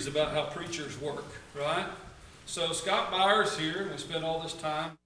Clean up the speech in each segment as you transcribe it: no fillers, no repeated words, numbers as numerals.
theories about how preachers work, right? So Scott Byers here, and we spent all this time.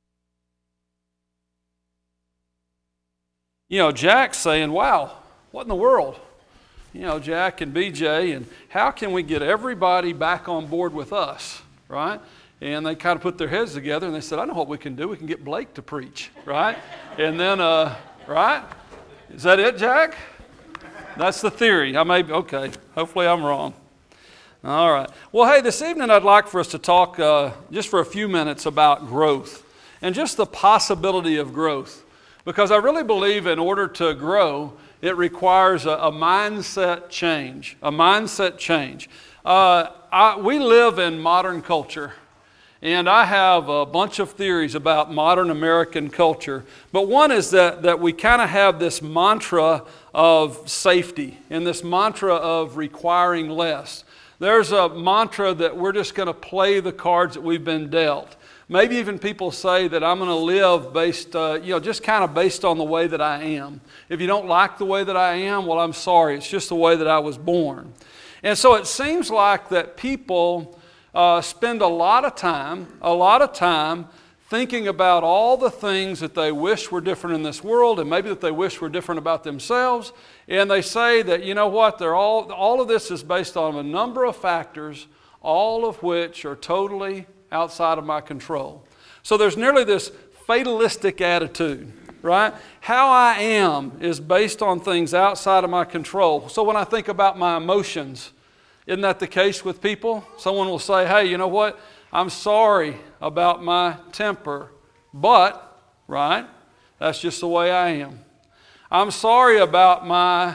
Jack's saying, wow, what in the world? Jack and BJ, and how can we get everybody back on board with us, right? And they kind of put their heads together and they said, I know what we can do. We can get Blake to preach, right? And then, right? Is that it, Jack? That's the theory. Okay. Hopefully I'm wrong. All right. Well, hey, this evening I'd like for us to talk just for a few minutes about growth and just the possibility of growth. Because I really believe in order to grow, it requires a mindset change. A mindset change. We live in modern culture. And I have a bunch of theories about modern American culture. But one is that we kind of have this mantra of safety and this mantra of requiring less. There's a mantra that we're just going to play the cards that we've been dealt. Maybe even people say that I'm going to live based, just kind of based on the way that I am. If you don't like the way that I am, well, I'm sorry. It's just the way that I was born. And so it seems like that people spend a lot of time thinking about all the things that they wish were different in this world and maybe that they wish were different about themselves. And they say that, you know what, all of this is based on a number of factors, all of which are totally outside of my control. So there's nearly this fatalistic attitude, right? How I am is based on things outside of my control. So when I think about my emotions, isn't that the case with people? Someone will say, hey, you know what? I'm sorry about my temper, but, right, that's just the way I am. I'm sorry about my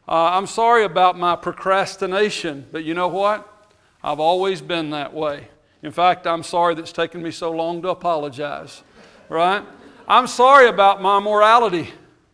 procrastination, but you know what? I've always been that way. In fact, I'm sorry that it's taken me so long to apologize, right? I'm sorry about my morality.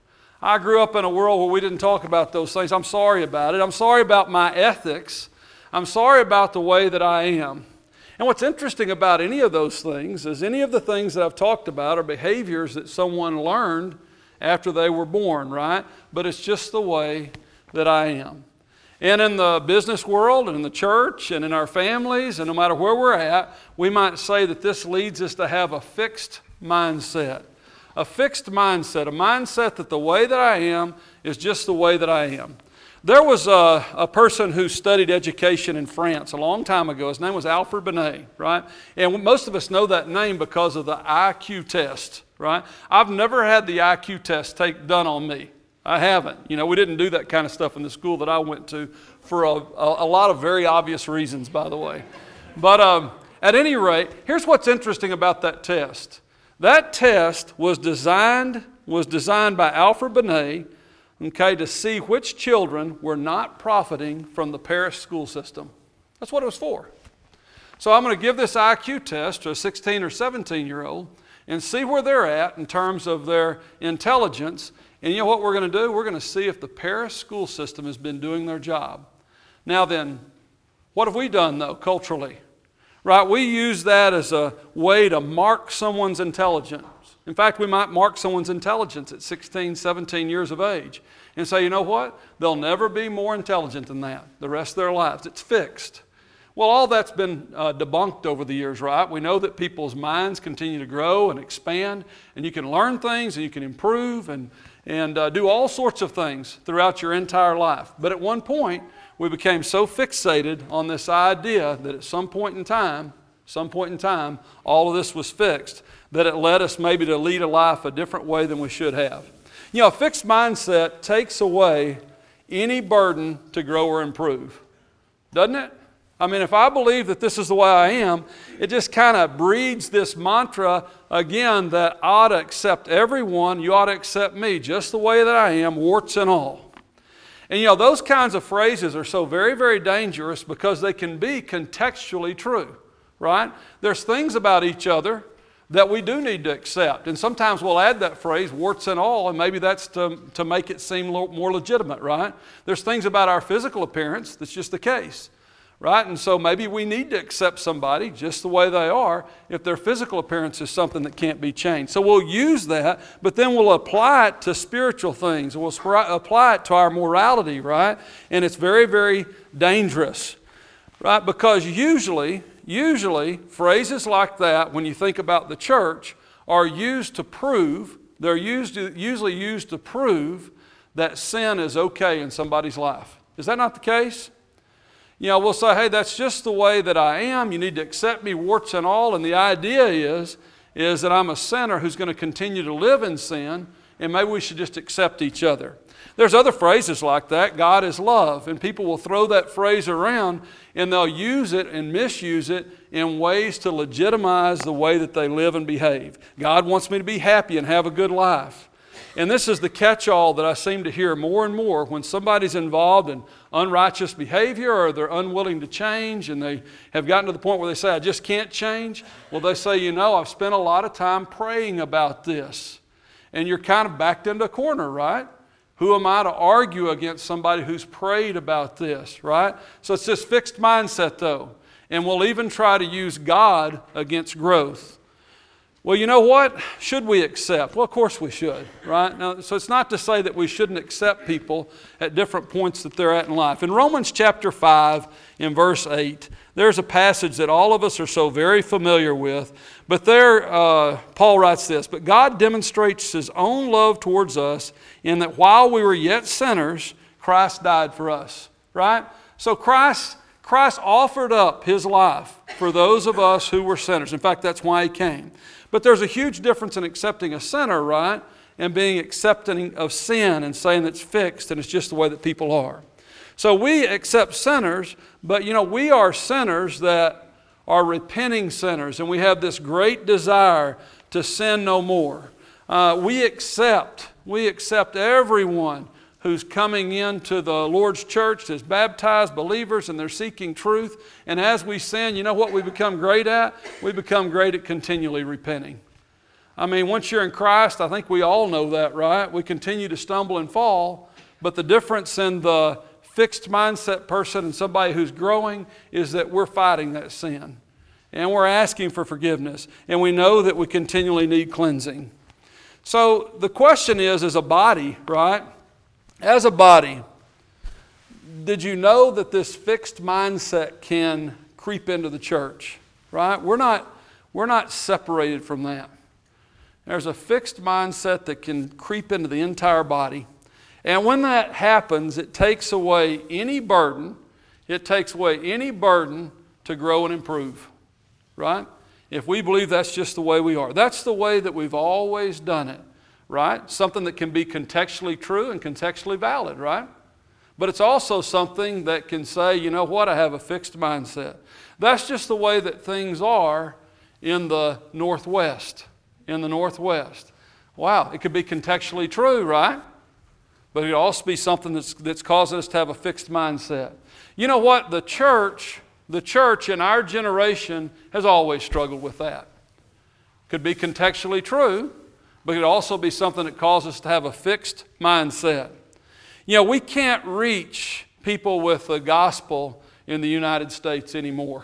I grew up in a world where we didn't talk about those things. I'm sorry about it. I'm sorry about my ethics. I'm sorry about the way that I am. And what's interesting about any of those things is any of the things that I've talked about are behaviors that someone learned after they were born, right? But it's just the way that I am. And in the business world and in the church and in our families and no matter where we're at, we might say that this leads us to have a fixed mindset. A fixed mindset, a mindset that the way that I am is just the way that I am. There was a person who studied education in France a long time ago. His name was Alfred Binet, right? And most of us know that name because of the IQ test, right? I've never had the IQ test done on me. I haven't. We didn't do that kind of stuff in the school that I went to for a lot of very obvious reasons, by the way. But at any rate, here's what's interesting about that test. That test was designed by Alfred Binet, to see which children were not profiting from the Paris school system. That's what it was for. So I'm going to give this IQ test to a 16 or 17-year-old and see where they're at in terms of their intelligence. And you know what we're going to do? We're going to see if the Paris school system has been doing their job. Now then, what have we done, though, culturally? Right? We use that as a way to mark someone's intelligence. In fact, we might mark someone's intelligence at 16, 17 years of age and say, you know what? They'll never be more intelligent than that the rest of their lives. It's fixed. Well, all that's been debunked over the years, right? We know that people's minds continue to grow and expand, and you can learn things and you can improve and do all sorts of things throughout your entire life. But at one point, we became so fixated on this idea that at some point in time, all of this was fixed, that it led us maybe to lead a life a different way than we should have. A fixed mindset takes away any burden to grow or improve, doesn't it? If I believe that this is the way I am, it just kind of breeds this mantra again that I ought to accept everyone, you ought to accept me just the way that I am, warts and all. And those kinds of phrases are so very, very dangerous because they can be contextually true, right? There's things about each other that we do need to accept. And sometimes we'll add that phrase, warts and all, and maybe that's to make it seem more legitimate, right? There's things about our physical appearance that's just the case, right? And so maybe we need to accept somebody just the way they are if their physical appearance is something that can't be changed. So we'll use that, but then we'll apply it to spiritual things. We'll apply it to our morality, right? And it's very, very dangerous. Right? Because usually phrases like that, when you think about the church, are used to prove, usually used to prove that sin is okay in somebody's life. Is that not the case? You know, we'll say, hey, that's just the way that I am. You need to accept me, warts and all. And the idea is that I'm a sinner who's going to continue to live in sin, and maybe we should just accept each other. There's other phrases like that. God is love. And people will throw that phrase around, and they'll use it and misuse it in ways to legitimize the way that they live and behave. God wants me to be happy and have a good life. And this is the catch-all that I seem to hear more and more when somebody's involved in unrighteous behavior, or they're unwilling to change, and they have gotten to the point where they say, I just can't change. Well, they say, you know, I've spent a lot of time praying about this. And you're kind of backed into a corner, right? Who am I to argue against somebody who's prayed about this, right? So it's this fixed mindset, though. And we'll even try to use God against growth. Well, you know what? Should we accept? Well, of course we should, right? Now, so it's not to say that we shouldn't accept people at different points that they're at in life. In Romans chapter 5, in verse 8, there's a passage that all of us are so very familiar with. But there, Paul writes this, but God demonstrates His own love towards us in that while we were yet sinners, Christ died for us, right? So Christ offered up His life for those of us who were sinners. In fact, that's why He came. But there's a huge difference in accepting a sinner, right? And being accepting of sin and saying it's fixed and it's just the way that people are. So we accept sinners, but you know, we are sinners that are repenting sinners, and we have this great desire to sin no more. We accept everyone who's coming into the Lord's church as baptized believers, and they're seeking truth. And as we sin, you know what we become great at? We become great at continually repenting. I mean, once you're in Christ, I think we all know that, right? We continue to stumble and fall, but the difference in the fixed mindset person and somebody who's growing is that we're fighting that sin. And we're asking for forgiveness. And we know that we continually need cleansing. So the question is, as a body, right? As a body, did you know that this fixed mindset can creep into the church? Right? We're not separated from that. There's a fixed mindset that can creep into the entire body. And when that happens, it takes away any burden. It takes away any burden to grow and improve. Right? If we believe that's just the way we are. That's the way that we've always done it. Right? Something that can be contextually true and contextually valid, right? But it's also something that can say, you know what, I have a fixed mindset. That's just the way that things are in the Northwest. In the Northwest. Wow, it could be contextually true, right? But it could also be something that's causing us to have a fixed mindset. You know what? The church in our generation has always struggled with that. Could be contextually true, but it could also be something that causes us to have a fixed mindset. You know, we can't reach people with the gospel in the United States anymore.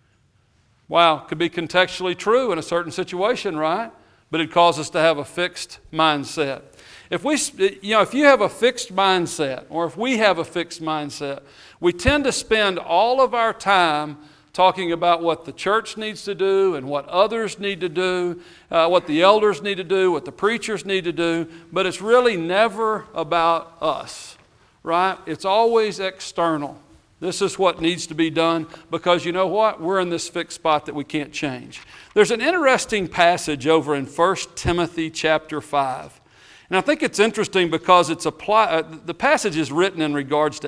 Wow, could be contextually true in a certain situation, right? But it causes us to have a fixed mindset. If you have a fixed mindset, or if we have a fixed mindset, we tend to spend all of our time talking about what the church needs to do and what others need to do, what the elders need to do, what the preachers need to do, but it's really never about us, right? It's always external. This is what needs to be done because you know what? We're in this fixed spot that we can't change. There's an interesting passage over in 1 Timothy chapter 5. And I think it's interesting because it's the passage is written in regards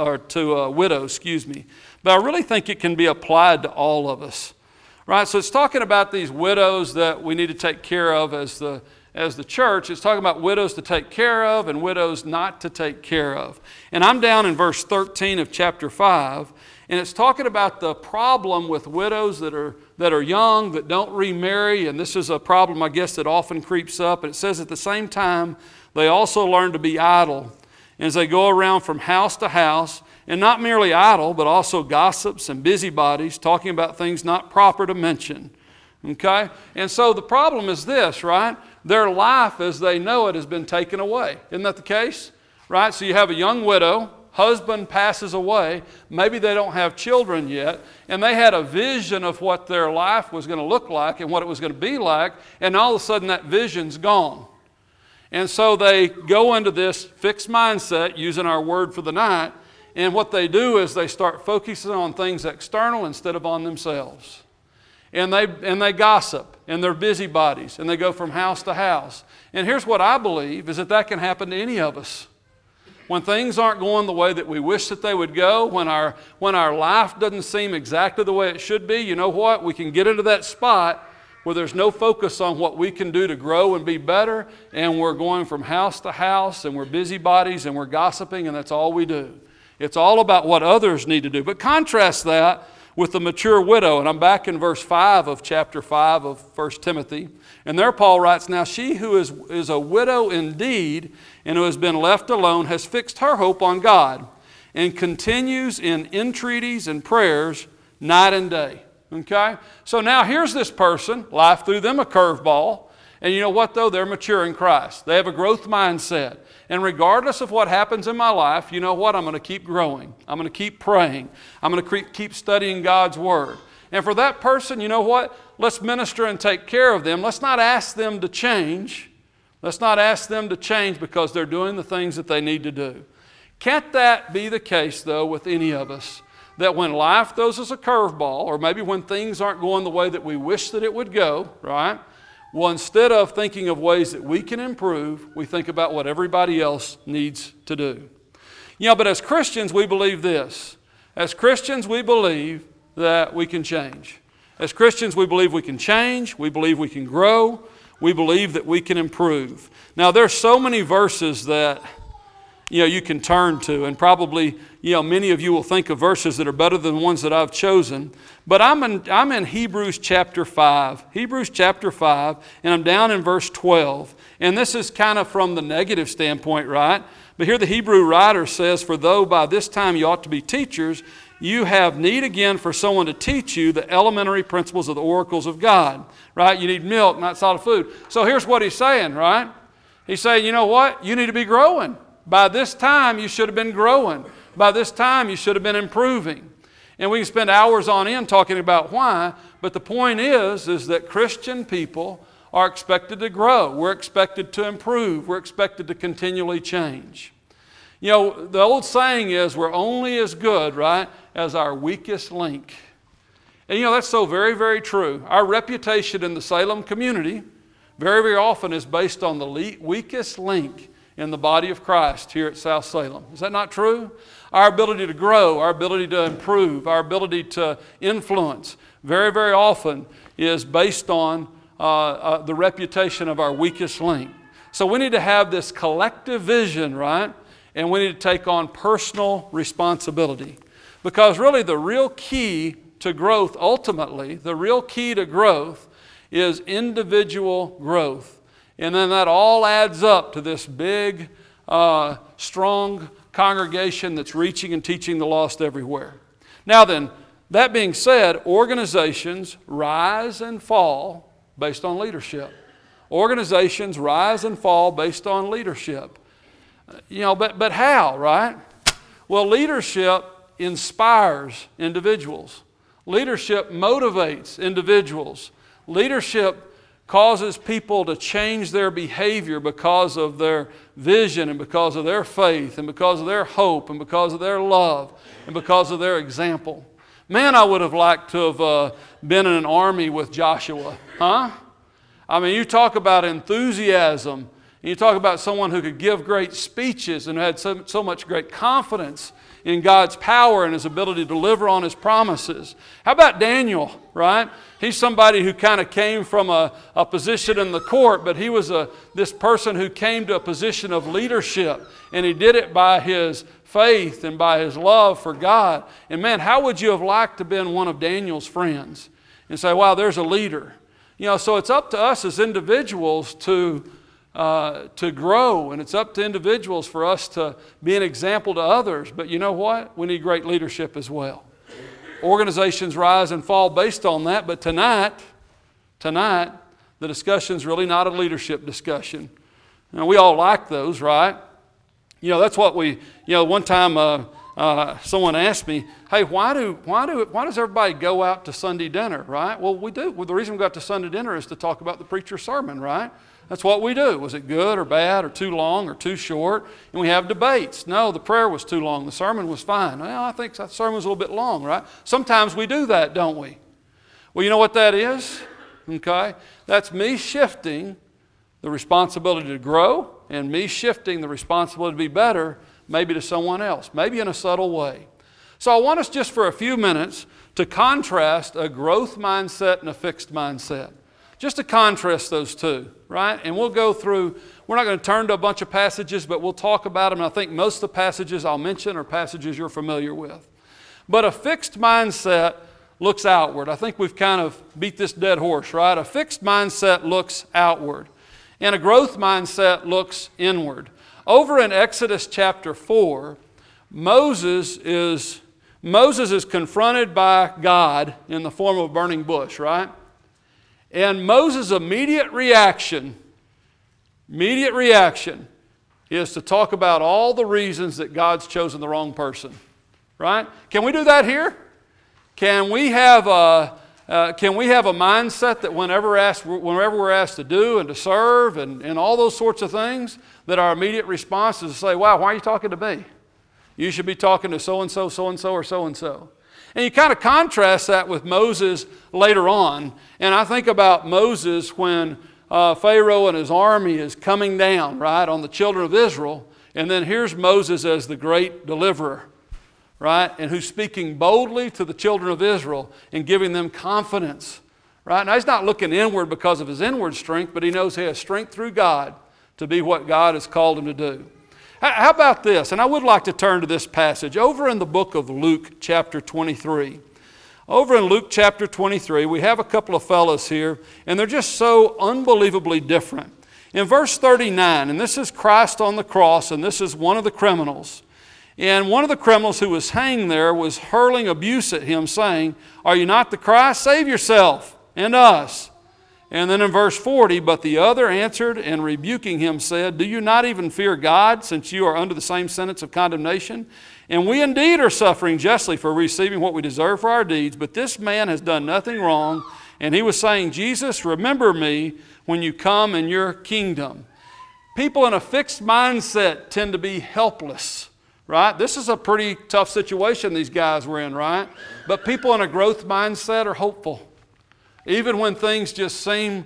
to widows, but I really think it can be applied to all of us, right? So it's talking about these widows that we need to take care of as the church. It's talking about widows to take care of and widows not to take care of. And I'm down in verse 13 of chapter 5, and it's talking about the problem with widows that are young, that don't remarry, and this is a problem, I guess, that often creeps up. And it says at the same time, they also learn to be idle as they go around from house to house, and not merely idle, but also gossips and busybodies, talking about things not proper to mention. Okay? And so the problem is this, right? Their life as they know it has been taken away. Isn't that the case? Right? So you have a young widow, husband passes away, maybe they don't have children yet, and they had a vision of what their life was going to look like and what it was going to be like, and all of a sudden that vision's gone. And so they go into this fixed mindset, using our word for the night, and what they do is they start focusing on things external instead of on themselves. And they gossip, and they're busybodies, and they go from house to house. And here's what I believe, is that can happen to any of us. When things aren't going the way that we wish that they would go, when our life doesn't seem exactly the way it should be, you know what? We can get into that spot where there's no focus on what we can do to grow and be better, and we're going from house to house, and we're busybodies, and we're gossiping, and that's all we do. It's all about what others need to do. But contrast that with the mature widow. And I'm back in verse 5 of chapter 5 of 1 Timothy. And there Paul writes, "Now she who is a widow indeed and who has been left alone has fixed her hope on God and continues in entreaties and prayers night and day." Okay? So now here's this person. Life threw them a curveball. And you know what though? They're mature in Christ. They have a growth mindset. And regardless of what happens in my life, you know what? I'm going to keep growing. I'm going to keep praying. I'm going to keep studying God's Word. And for that person, you know what? Let's minister and take care of them. Let's not ask them to change. Let's not ask them to change because they're doing the things that they need to do. Can't that be the case, though, with any of us? That when life throws us a curveball, or maybe when things aren't going the way that we wish that it would go, right? Well, instead of thinking of ways that we can improve, we think about what everybody else needs to do. You know, but as Christians, we believe this. As Christians, we believe that we can change. As Christians, we believe we can change. We believe we can grow. We believe that we can improve. Now, there's so many verses that you can turn to, and probably many of you will think of verses that are better than the ones that I've chosen. But I'm in Hebrews chapter 5. Hebrews chapter 5, and I'm down in verse 12. And this is kind of from the negative standpoint, right? But here the Hebrew writer says, "For though by this time you ought to be teachers, you have need again for someone to teach you the elementary principles of the oracles of God." Right? You need milk, not solid food. So here's what he's saying, right? He's saying, you know what? You need to be growing. By this time, you should have been growing. By this time, you should have been improving. And we can spend hours on end talking about why, but the point is that Christian people are expected to grow. We're expected to improve. We're expected to continually change. You know, the old saying is we're only as good, right, as our weakest link. And that's so very, very true. Our reputation in the Salem community very, very often is based on the weakest link in the body of Christ here at South Salem. Is that not true? Our ability to grow, our ability to improve, our ability to influence very, very often is based on the reputation of our weakest link. So we need to have this collective vision, right? And we need to take on personal responsibility. Because really the real key to growth, ultimately, the real key to growth is individual growth. And then that all adds up to this big, strong congregation that's reaching and teaching the lost everywhere. Now then, that being said, organizations rise and fall based on leadership. Organizations rise and fall based on leadership. But how, right? Well, leadership inspires individuals. Leadership motivates individuals. Leadership causes people to change their behavior because of their vision and because of their faith and because of their hope and because of their love and because of their example. Man, I would have liked to have been in an army with Joshua, huh? I mean, you talk about enthusiasm, and you talk about someone who could give great speeches and had so much great confidence in God's power and His ability to deliver on His promises. How about Daniel, right? He's somebody who kind of came from a position in the court, but he was this person who came to a position of leadership, and he did it by his faith and by his love for God. And man, how would you have liked to have been one of Daniel's friends and say, wow, there's a leader. So it's up to us as individuals to grow, and it's up to individuals for us to be an example to others. But you know what? We need great leadership as well. Organizations rise and fall based on that, but tonight, the discussion's really not a leadership discussion. We all like those, right? That's what one time someone asked me, hey, why does everybody go out to Sunday dinner, right? Well, we do. Well, the reason we go out to Sunday dinner is to talk about the preacher's sermon, right? That's what we do. Was it good or bad or too long or too short? And we have debates. No, the prayer was too long. The sermon was fine. Well, I think the sermon was a little bit long, right? Sometimes we do that, don't we? Well, you know what that is? Okay? That's me shifting the responsibility to grow and me shifting the responsibility to be better maybe to someone else, maybe in a subtle way. So I want us just for a few minutes to contrast a growth mindset and a fixed mindset. Just to contrast those two, right? And we'll go through, we're not going to turn to a bunch of passages, but we'll talk about them. And I think most of the passages I'll mention are passages you're familiar with. But a fixed mindset looks outward. I think we've kind of beat this dead horse, right? A fixed mindset looks outward. And a growth mindset looks inward. Over in Exodus chapter 4, Moses is confronted by God in the form of a burning bush, right? And Moses' immediate reaction is to talk about all the reasons that God's chosen the wrong person, right? Can we do that here? Can we have a mindset that whenever we're asked to do and to serve and all those sorts of things, that our immediate response is to say, wow, why are you talking to me? You should be talking to so-and-so, so-and-so, or so-and-so. And you kind of contrast that with Moses later on. And I think about Moses when Pharaoh and his army is coming down, right, on the children of Israel. And then here's Moses as the great deliverer, right, and who's speaking boldly to the children of Israel and giving them confidence, right? Now, he's not looking inward because of his inward strength, but he knows he has strength through God to be what God has called him to do. How about this? And I would like to turn to this passage over in the book of Luke chapter 23. Over in Luke chapter 23, we have a couple of fellows here, and they're just so unbelievably different. In verse 39, and this is Christ on the cross, and this is one of the criminals. And one of the criminals who was hanging there was hurling abuse at him, saying, "Are you not the Christ? Save yourself and us." And then in verse 40, but the other answered and rebuking him said, "Do you not even fear God, since you are under the same sentence of condemnation? And we indeed are suffering justly for receiving what we deserve for our deeds, but this man has done nothing wrong." And he was saying, "Jesus, remember me when you come in your kingdom." People in a fixed mindset tend to be helpless, right? This is a pretty tough situation these guys were in, right? But people in a growth mindset are hopeful. Even when things just seem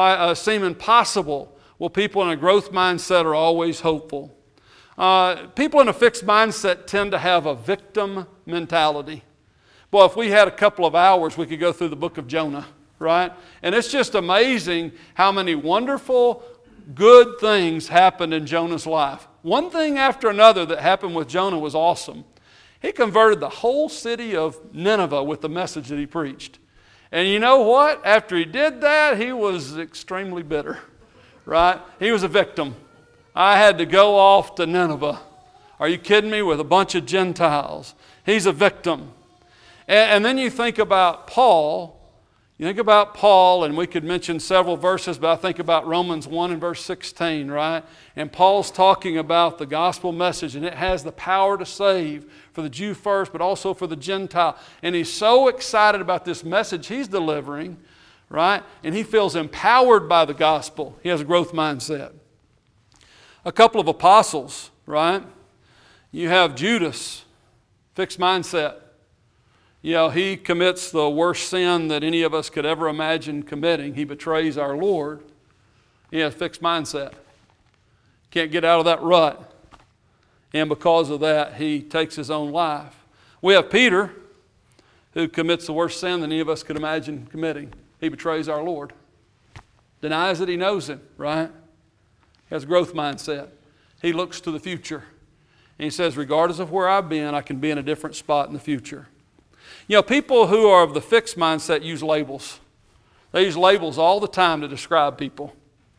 impossible, well, people in a growth mindset are always hopeful. People in a fixed mindset tend to have a victim mentality. Well, if we had a couple of hours, we could go through the book of Jonah, right? And it's just amazing how many wonderful, good things happened in Jonah's life. One thing after another that happened with Jonah was awesome. He converted the whole city of Nineveh with the message that he preached. And you know what? After he did that, he was extremely bitter, right? He was a victim. I had to go off to Nineveh. Are you kidding me? With a bunch of Gentiles. He's a victim. And then you think about Paul. You think about Paul, and we could mention several verses, but I think about Romans 1 and verse 16, right? And Paul's talking about the gospel message, and it has the power to save for the Jew first, but also for the Gentile. And he's so excited about this message he's delivering, right? And he feels empowered by the gospel. He has a growth mindset. A couple of apostles, right? You have Judas, fixed mindset. He commits the worst sin that any of us could ever imagine committing. He betrays our Lord. He has a fixed mindset. Can't get out of that rut. And because of that, he takes his own life. We have Peter, who commits the worst sin that any of us could imagine committing. He betrays our Lord. Denies that he knows him, right? He has a growth mindset. He looks to the future. And he says, regardless of where I've been, I can be in a different spot in the future. People who are of the fixed mindset use labels. They use labels all the time to describe people.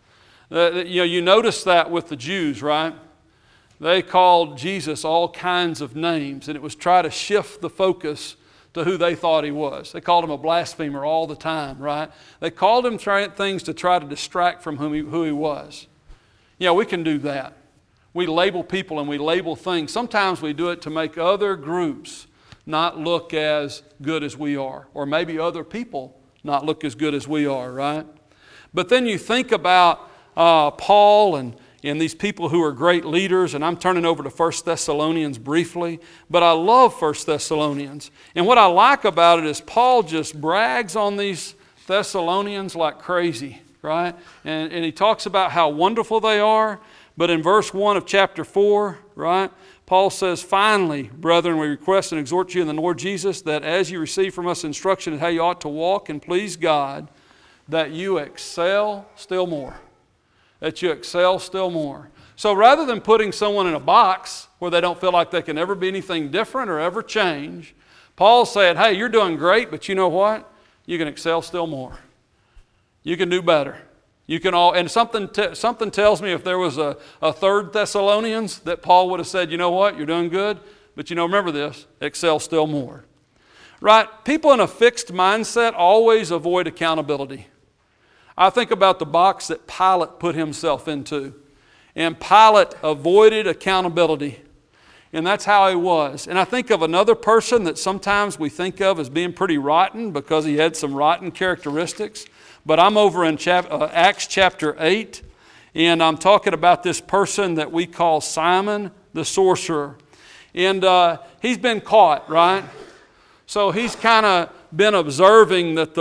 You notice that with the Jews, right? They called Jesus all kinds of names, and it was try to shift the focus to who they thought he was. They called him a blasphemer all the time, right? They called him things to try to distract from who he was. We can do that. We label people and we label things. Sometimes we do it to make other groups not look as good as we are, or maybe other people not look as good as we are, right? But then you think about Paul and these people who are great leaders, and I'm turning over to 1 Thessalonians briefly, but I love 1 Thessalonians. And what I like about it is Paul just brags on these Thessalonians like crazy, right? And he talks about how wonderful they are, but in verse 1 of chapter 4, right, Paul says, "Finally, brethren, we request and exhort you in the Lord Jesus that as you receive from us instruction in how you ought to walk and please God, that you excel still more." That you excel still more. So rather than putting someone in a box where they don't feel like they can ever be anything different or ever change, Paul said, hey, you're doing great, but you know what? You can excel still more. You can do better. You can all, and something tells me if there was a third Thessalonians that Paul would have said, you know what? You're doing good, but remember this, excel still more. Right? People in a fixed mindset always avoid accountability. I think about the box that Pilate put himself into. And Pilate avoided accountability. And that's how he was. And I think of another person that sometimes we think of as being pretty rotten because he had some rotten characteristics. But I'm over in Acts chapter 8. And I'm talking about this person that we call Simon the sorcerer. And he's been caught, right? So he's kind of been observing that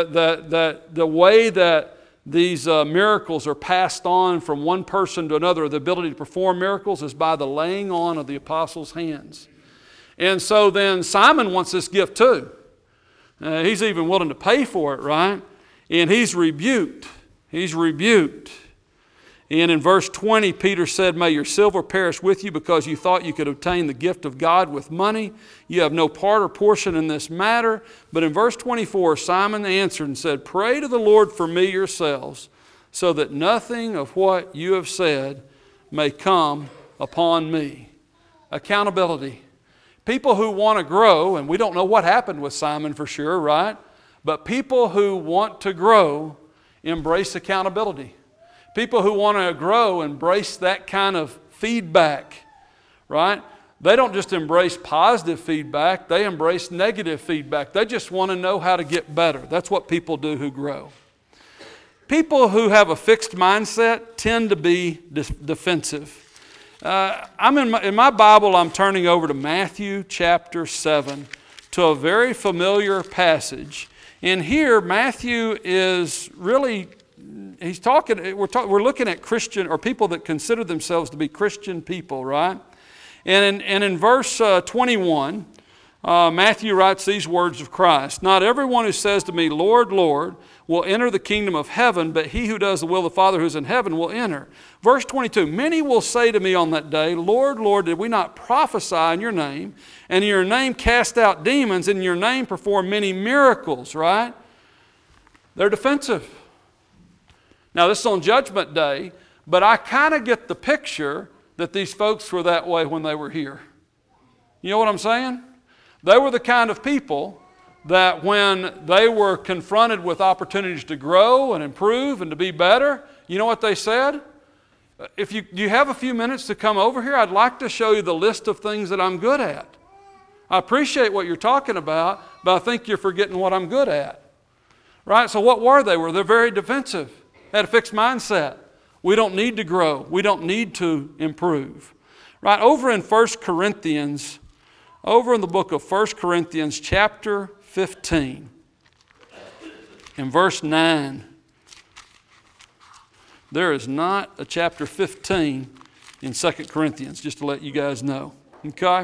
the way that these miracles are passed on from one person to another, the ability to perform miracles, is by the laying on of the apostles' hands. And so then Simon wants this gift too. He's even willing to pay for it, right? And he's rebuked. He's rebuked. And in verse 20, Peter said, "May your silver perish with you because you thought you could obtain the gift of God with money. You have no part or portion in this matter." But in verse 24, Simon answered and said, "Pray to the Lord for me yourselves, so that nothing of what you have said may come upon me." Accountability. People who want to grow, and we don't know what happened with Simon for sure, right? But people who want to grow embrace accountability. People who want to grow embrace that kind of feedback, right? They don't just embrace positive feedback, they embrace negative feedback. They just want to know how to get better. That's what people do who grow. People who have a fixed mindset tend to be defensive. In my Bible, I'm turning over to Matthew chapter 7 to a very familiar passage. And here, Matthew is really... we're looking at Christian, or people that consider themselves to be Christian people, right? And in verse 21, Matthew writes these words of Christ: "Not everyone who says to me, 'Lord, Lord,' will enter the kingdom of heaven, but he who does the will of the Father who is in heaven will enter." Verse 22, "Many will say to me on that day, 'Lord, Lord, did we not prophesy in your name, and in your name cast out demons, and in your name perform many miracles,'" right? They're defensive. Now, this is on Judgment Day, but I kind of get the picture that these folks were that way when they were here. You know what I'm saying? They were the kind of people that when they were confronted with opportunities to grow and improve and to be better, you know what they said? "If you have a few minutes to come over here, I'd like to show you the list of things that I'm good at. I appreciate what you're talking about, but I think you're forgetting what I'm good at." Right? So what were they? They're very defensive. Had a fixed mindset. We don't need to grow. We don't need to improve. Right? Over in the book of 1 Corinthians chapter 15, in verse 9, there is not a chapter 15 in 2 Corinthians, just to let you guys know. Okay?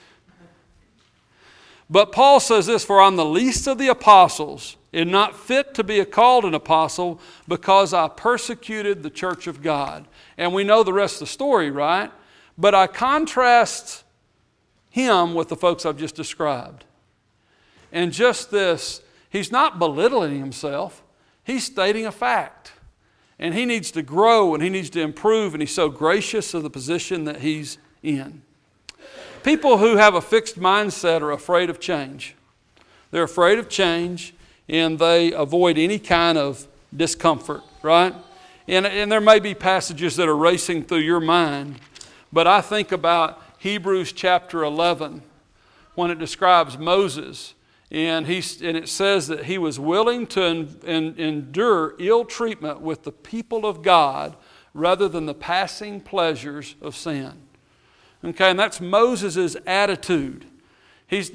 But Paul says this: "For I'm the least of the apostles, and not fit to be called an apostle, because I persecuted the church of God." And we know the rest of the story, right? But I contrast him with the folks I've just described. And just this, he's not belittling himself. He's stating a fact. And he needs to grow and he needs to improve, and he's so gracious of the position that he's in. People who have a fixed mindset are afraid of change. They're afraid of change, and they avoid any kind of discomfort, right? And there may be passages that are racing through your mind But I think about Hebrews chapter 11 when it describes Moses. And it says that he was willing to endure ill treatment with the people of God rather than the passing pleasures of sin. Okay, and that's Moses' attitude. He is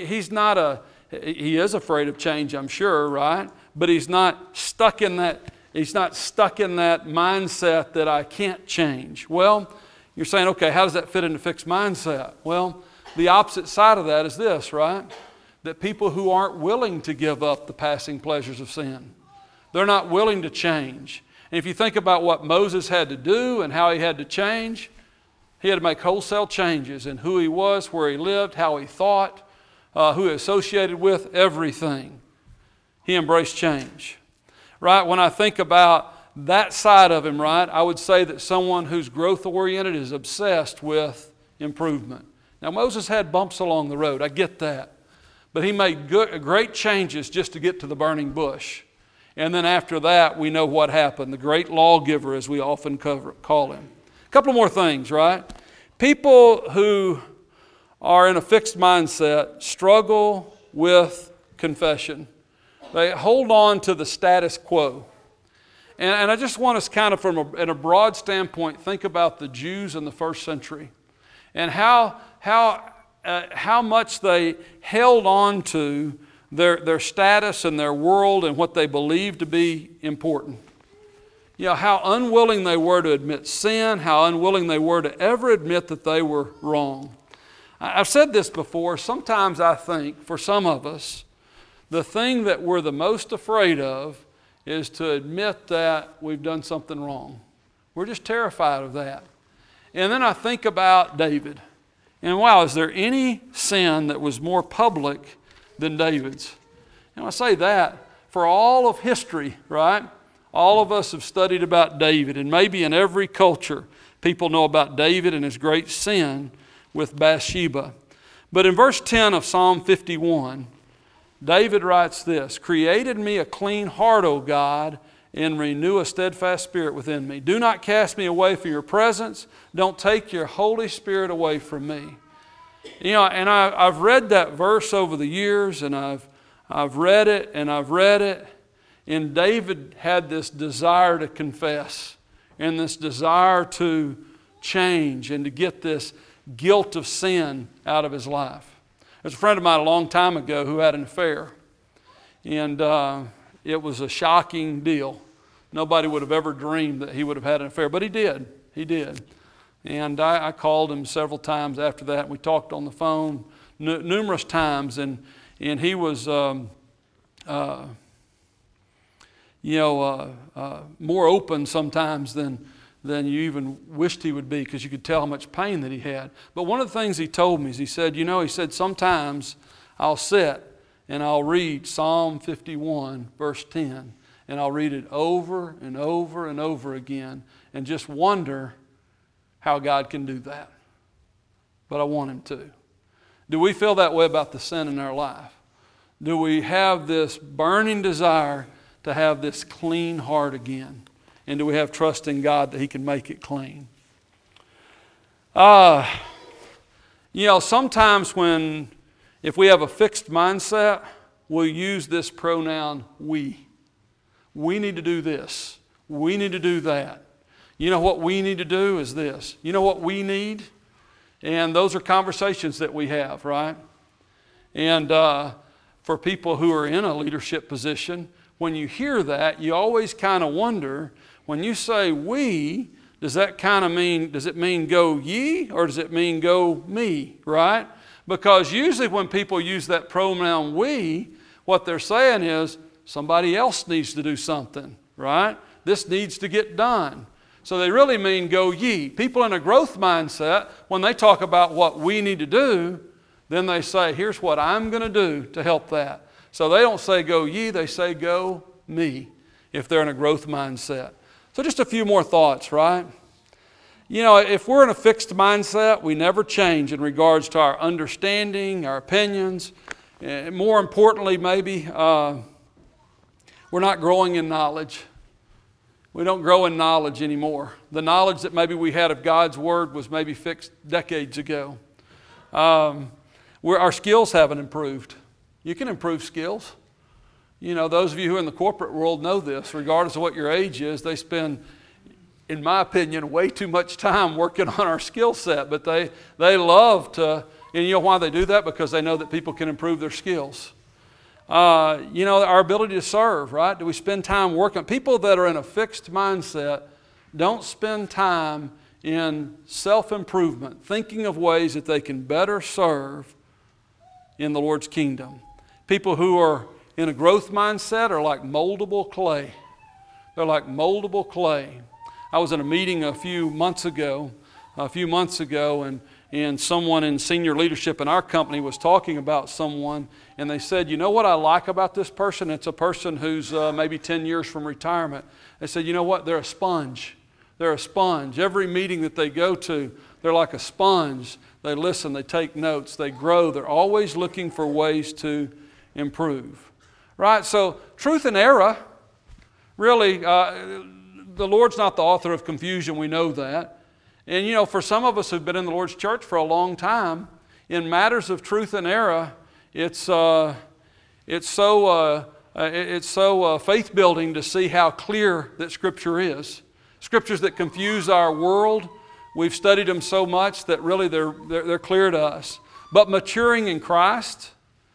afraid of change, I'm sure, right? But he's not stuck in that mindset that I can't change. Well, you're saying, okay, how does that fit into fixed mindset? Well, the opposite side of that is this, right? That people who aren't willing to give up the passing pleasures of sin, they're not willing to change. And if you think about what Moses had to do and how he had to change, he had to make wholesale changes in who he was, where he lived, how he thought, who he associated with, everything. He embraced change. Right? When I think about that side of him, right, I would say that someone who's growth-oriented is obsessed with improvement. Now, Moses had bumps along the road. I get that. But he made great changes just to get to the burning bush. And then after that, we know what happened. The great lawgiver, as we often call him. A couple more things, right? People who are in a fixed mindset struggle with confession. They hold on to the status quo. And I just want us kind of in a broad standpoint, think about the Jews in the first century and how much they held on to their status and their world and what they believed to be important. You know, how unwilling they were to admit sin, how unwilling they were to ever admit that they were wrong. I've said this before. Sometimes I think, for some of us, the thing that we're the most afraid of is to admit that we've done something wrong. We're just terrified of that. And then I think about David. And wow, is there any sin that was more public than David's? And I say that for all of history, right? All of us have studied about David, and maybe in every culture, people know about David and his great sin with Bathsheba. But in verse 10 of Psalm 51, David writes this, "Create in me a clean heart, O God, and renew a steadfast spirit within me. Do not cast me away from your presence. Don't take your Holy Spirit away from me." You know, and I've read that verse over the years, and I've read it, and I've read it. And David had this desire to confess, and this desire to change, and to get this guilt of sin out of his life. There's a friend of mine a long time ago who had an affair, and it was a shocking deal. Nobody would have ever dreamed that he would have had an affair, but he did. He did. And I called him several times after that. We talked on the phone numerous times, and he was, more open sometimes than you even wished he would be, because you could tell how much pain that he had. But one of the things he told me is he said, sometimes I'll sit and I'll read Psalm 51, verse 10, and I'll read it over and over and over again and just wonder how God can do that. But I want him to. Do we feel that way about the sin in our life? Do we have this burning desire to have this clean heart again? And do we have trust in God that he can make it clean? Sometimes if we have a fixed mindset, we'll use this pronoun we. We need to do this. We need to do that. You know what we need to do is this. You know what we need? And those are conversations that we have, right? And for people who are in a leadership position, when you hear that, you always kind of wonder, when you say we, does it mean go ye, or does it mean go me, right? Because usually when people use that pronoun we, what they're saying is somebody else needs to do something, right? This needs to get done. So they really mean go ye. People in a growth mindset, when they talk about what we need to do, then they say, here's what I'm going to do to help that. So they don't say go ye, they say go me, if they're in a growth mindset. So just a few more thoughts, right? You know, if we're in a fixed mindset, we never change in regards to our understanding, our opinions. And more importantly, maybe, we're not growing in knowledge. We don't grow in knowledge anymore. The knowledge that maybe we had of God's Word was maybe fixed decades ago. Our skills haven't improved. You can improve skills. You know, those of you who are in the corporate world know this. Regardless of what your age is, they spend, in my opinion, way too much time working on our skill set. But they love to, and you know why they do that? Because they know that people can improve their skills. You know, our ability to serve, right? Do we spend time working? People that are in a fixed mindset don't spend time in self-improvement, thinking of ways that they can better serve in the Lord's kingdom. People who are in a growth mindset are like moldable clay. They're like moldable clay. I was in a meeting a few months ago, and someone in senior leadership in our company was talking about someone, and they said, you know what I like about this person? It's a person who's maybe 10 years from retirement. They said, you know what? They're a sponge. They're a sponge. Every meeting that they go to, they're like a sponge. They listen, they take notes, they grow. They're always looking for ways to improve. Right? So truth and error, really, the Lord's not the author of confusion. We know that. And, you know, for some of us who've been in the Lord's church for a long time, in matters of truth and error, it's so faith building to see how clear that Scripture is. Scriptures that confuse our world, we've studied them so much that really they're clear to us. But maturing in Christ,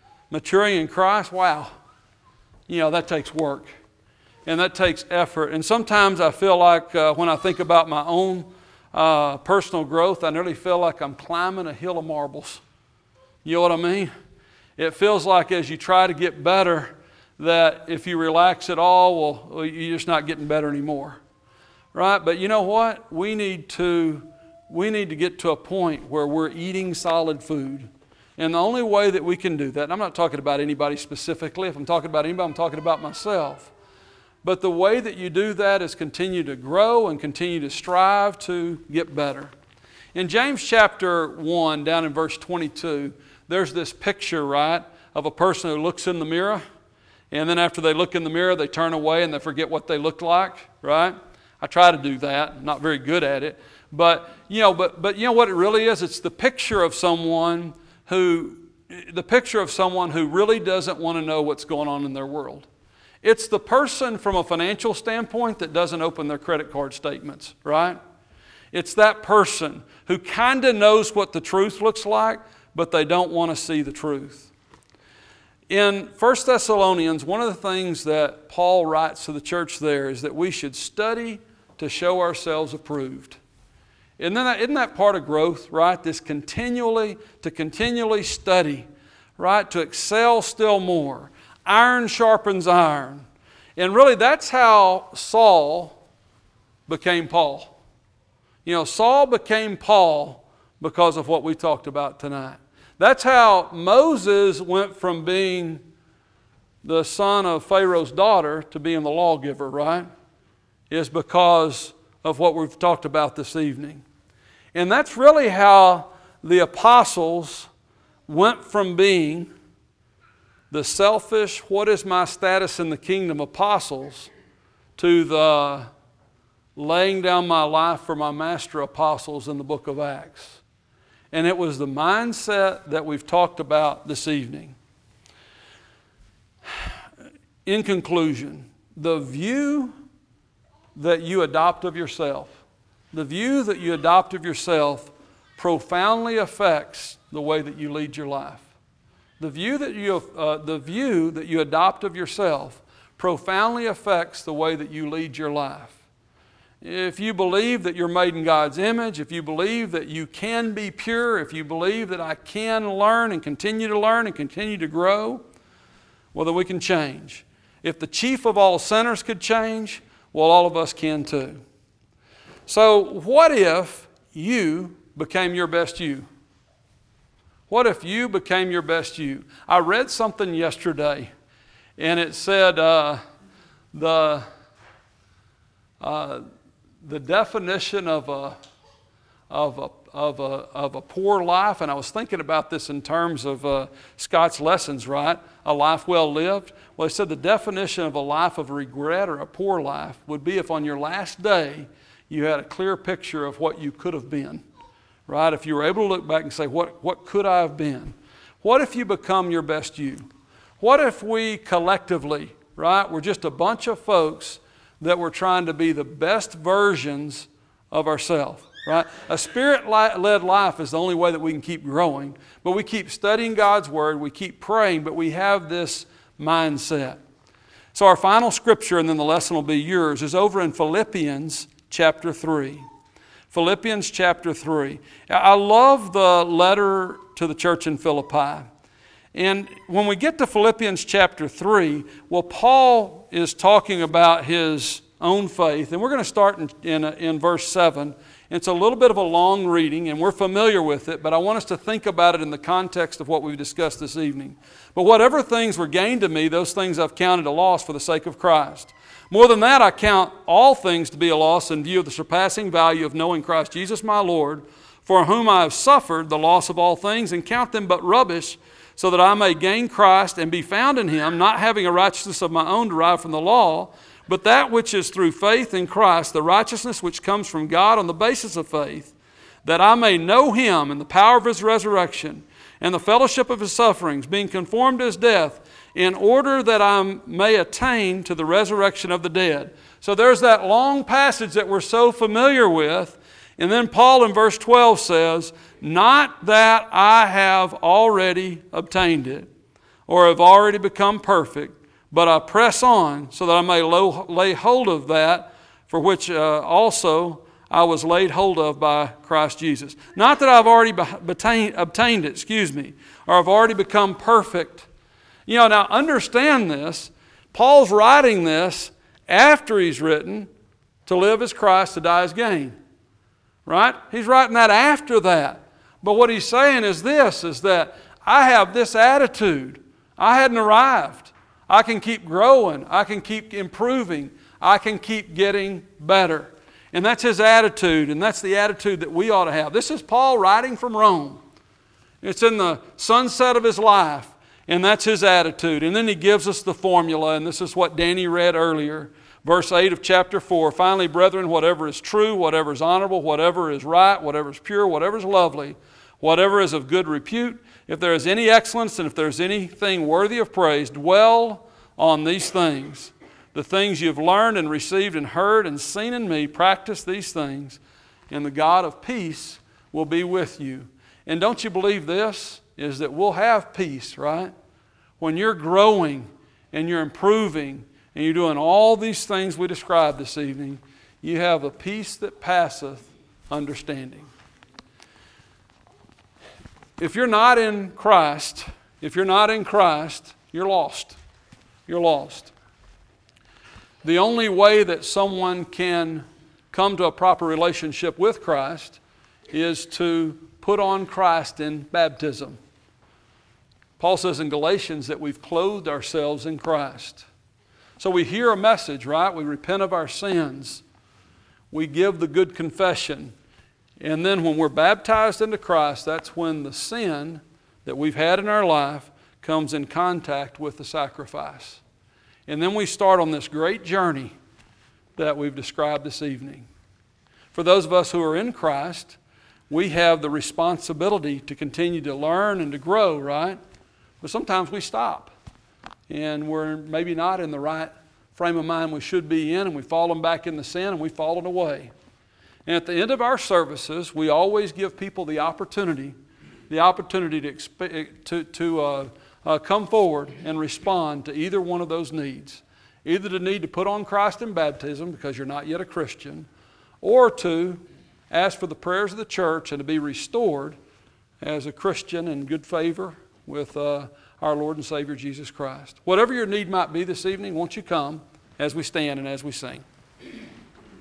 wow, you know, that takes work. And that takes effort. And sometimes I feel like when I think about my own personal growth, I nearly feel like I'm climbing a hill of marbles. You know what I mean? It feels like as you try to get better, that if you relax at all, well, you're just not getting better anymore. Right? But you know what? We need to get to a point where we're eating solid food. And the only way that we can do that, and I'm not talking about anybody specifically. If I'm talking about anybody, I'm talking about myself. But the way that you do that is continue to grow and continue to strive to get better. In James chapter 1, down in verse 22, there's this picture, right, of a person who looks in the mirror. And then after they look in the mirror, they turn away and they forget what they look like, right? I try to do that. I'm not very good at it. But you know what it really is? It's the picture of someone who really doesn't want to know what's going on in their world. It's the person from a financial standpoint that doesn't open their credit card statements, right? It's that person who kind of knows what the truth looks like, but they don't want to see the truth. In 1 Thessalonians, one of the things that Paul writes to the church there is that we should study to show ourselves approved. Isn't that part of growth, right? This continually study, right? To excel still more. Iron sharpens iron. And really that's how Saul became Paul. You know, Saul became Paul because of what we talked about tonight. That's how Moses went from being the son of Pharaoh's daughter to being the lawgiver, right? Is because of what we've talked about this evening. And that's really how the apostles went from being the selfish, what is my status in the kingdom apostles, to the laying down my life for my master apostles in the book of Acts. And it was the mindset that we've talked about this evening. In conclusion, the view that you adopt of yourself, profoundly affects the way that you lead your life. The view that you adopt of yourself profoundly affects the way that you lead your life. If you believe that you're made in God's image, if you believe that you can be pure, if you believe that I can learn and continue to grow, well, then we can change. If the chief of all sinners could change, well, all of us can too. So what if you became your best you? What if you became your best you? I read something yesterday, and it said the definition of of a poor life, and I was thinking about this in terms of Scott's lessons, right? A life well lived. Well, he said the definition of a life of regret or a poor life would be if on your last day you had a clear picture of what you could have been, right? If you were able to look back and say, what could I have been? What if you become your best you? What if we collectively, right, we're just a bunch of folks that were trying to be the best versions of ourselves, right? A Spirit-led life is the only way that we can keep growing, but we keep studying God's Word, we keep praying, but we have this mindset. So our final scripture, and then the lesson will be yours, is over in Philippians chapter 3. Philippians chapter 3. I love the letter to the church in Philippi. And when we get to Philippians chapter 3, well, Paul is talking about his own faith. And we're going to start in verse 7. It's a little bit of a long reading, and we're familiar with it, but I want us to think about it in the context of what we've discussed this evening. But whatever things were gained to me, those things I've counted a loss for the sake of Christ. More than that, I count all things to be a loss in view of the surpassing value of knowing Christ Jesus my Lord, for whom I have suffered the loss of all things, and count them but rubbish, so that I may gain Christ and be found in Him, not having a righteousness of my own derived from the law, but that which is through faith in Christ, the righteousness which comes from God on the basis of faith, that I may know Him and the power of His resurrection, and the fellowship of His sufferings, being conformed to His death, in order that I may attain to the resurrection of the dead. So there's that long passage that we're so familiar with. And then Paul in verse 12 says, not that I have already obtained it, or have already become perfect, but I press on so that I may lay hold of that for which also I was laid hold of by Christ Jesus. Not that I've already obtained it, or I've already become perfect. You know, now understand this. Paul's writing this after he's written, to live as Christ, to die as gain. Right? He's writing that after that. But what he's saying is this, is that I have this attitude. I hadn't arrived. I can keep growing. I can keep improving. I can keep getting better. And that's his attitude, and that's the attitude that we ought to have. This is Paul writing from Rome. It's in the sunset of his life, and that's his attitude. And then he gives us the formula, and this is what Danny read earlier. Verse 8 of chapter 4, finally, brethren, whatever is true, whatever is honorable, whatever is right, whatever is pure, whatever is lovely, whatever is of good repute, if there is any excellence and if there is anything worthy of praise, dwell on these things. The things you've learned and received and heard and seen in me, practice these things, and the God of peace will be with you. And don't you believe this, is that we'll have peace, right? When you're growing and you're improving and you're doing all these things we described this evening, you have a peace that passeth understanding. If you're not in Christ, you're lost. You're lost. The only way that someone can come to a proper relationship with Christ is to put on Christ in baptism. Paul says in Galatians that we've clothed ourselves in Christ. So we hear a message, right? We repent of our sins. We give the good confession. And then when we're baptized into Christ, that's when the sin that we've had in our life comes in contact with the sacrifice. And then we start on this great journey that we've described this evening. For those of us who are in Christ, we have the responsibility to continue to learn and to grow, right? But sometimes we stop. And we're maybe not in the right frame of mind we should be in, and we've fallen back in the sin, and we've fallen away. And at the end of our services, we always give people the opportunity to come forward and respond to either one of those needs. Either the need to put on Christ in baptism because you're not yet a Christian, or to ask for the prayers of the church and to be restored as a Christian in good favor with our Lord and Savior Jesus Christ. Whatever your need might be this evening, won't you come as we stand and as we sing.